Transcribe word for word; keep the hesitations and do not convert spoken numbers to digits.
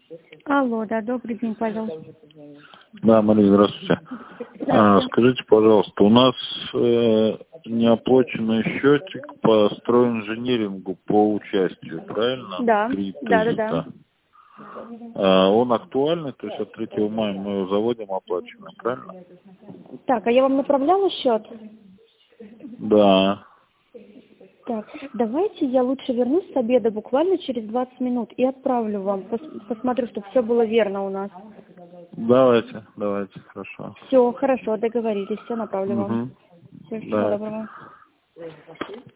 Алло, да, добрый день, Павел. Да, Мария, здравствуйте. А, скажите, пожалуйста, у нас э, неоплаченный счетик по стройинжинирингу по участию, правильно? Да, Три да, да, тысячи. да. А, он актуальный, то есть от третьего мая мы его заводим, оплачиваем, правильно? Так, а я вам направляла счет? Да. Так, давайте я лучше вернусь с обеда буквально через двадцать минут и отправлю вам. Пос- посмотрю, чтобы все было верно у нас. Давайте, давайте, хорошо. Все, хорошо, договорились, все направлю вам. Угу. Все, всего Давайте. доброго.